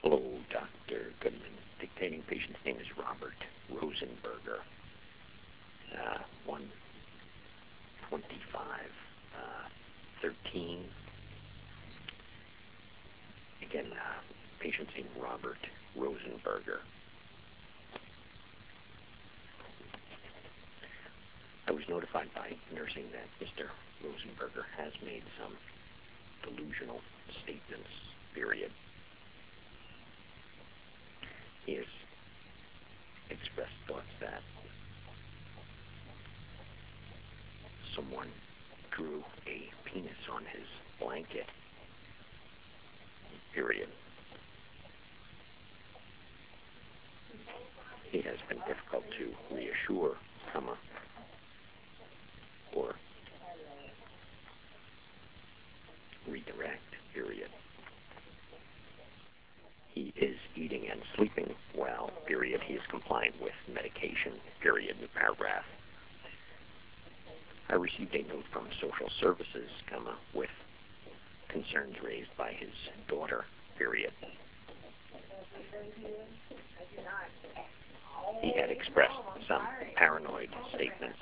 Hello, Dr. Goodman. Dictating patient's name is Robert Rosenberger. 12513. Again, patient's name Robert Rosenberger. I was notified by nursing that Mr. Rosenberger has made some delusional statements, period. He has expressed thoughts that someone drew a penis on his blanket, period. It has been difficult to reassure, or redirect, period. He is eating and sleeping well, period. He is compliant with medication, period, new paragraph. I received a note from social services, with concerns raised by his daughter, period. He had expressed some paranoid statements,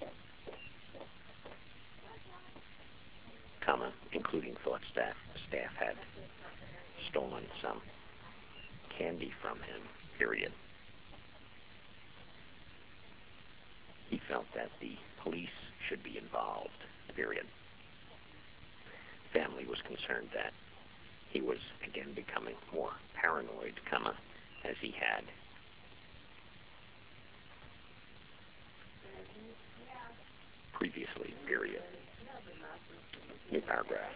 including thoughts that staff had stolen some candy from him, period. He felt that the police should be involved, period. Family was concerned that he was again becoming more paranoid, as he had. Previously, period. New paragraph.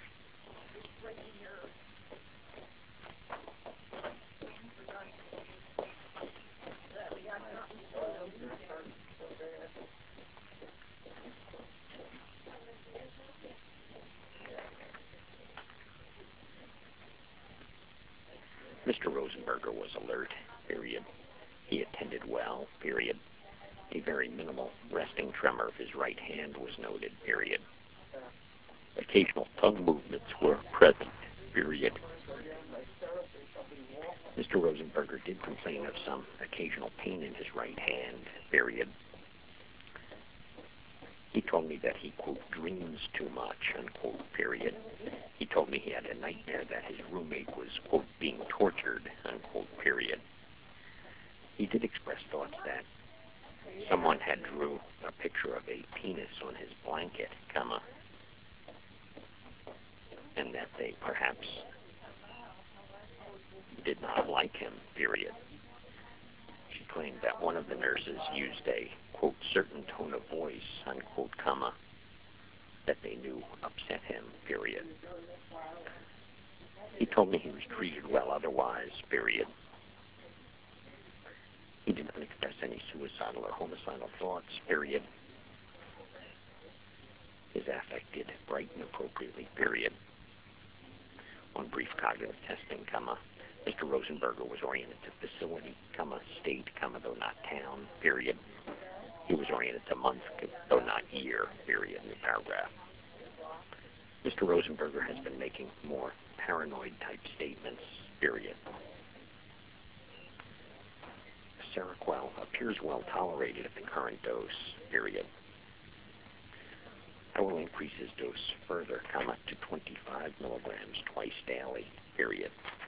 Mr. Rosenberger was alert, period. He attended well, period. A very minimal resting tremor of his right hand was noted, period. Occasional tongue movements were present, period. Mr. Rosenberger did complain of some occasional pain in his right hand, period. He told me that he, quote, dreams too much, unquote, period. He told me he had a nightmare that his roommate was, quote, being tortured, unquote, period. He did express thoughts that someone had drew a picture of a penis on his blanket, and that they perhaps did not like him, period. She claimed that one of the nurses used a, quote, certain tone of voice, unquote, that they knew upset him, period. He told me he was treated well otherwise, period. He did not express any suicidal or homicidal thoughts, period. His affect did brighten appropriately, period. On brief cognitive testing, Mr. Rosenberger was oriented to facility, state, though not town, period. He was oriented to month, though not year, period, new paragraph. Mr. Rosenberger has been making more paranoid-type statements, period. Seroquel appears well tolerated at the current dose, period. I will increase his dose further, to 25 milligrams twice daily, period.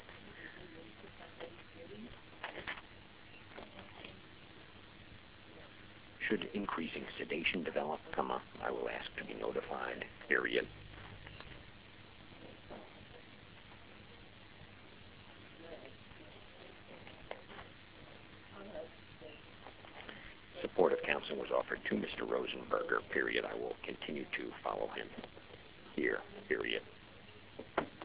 Should increasing sedation develop, I will ask to be notified, period. Supportive counseling was offered to Mr. Rosenberger, period. I will continue to follow him here, period.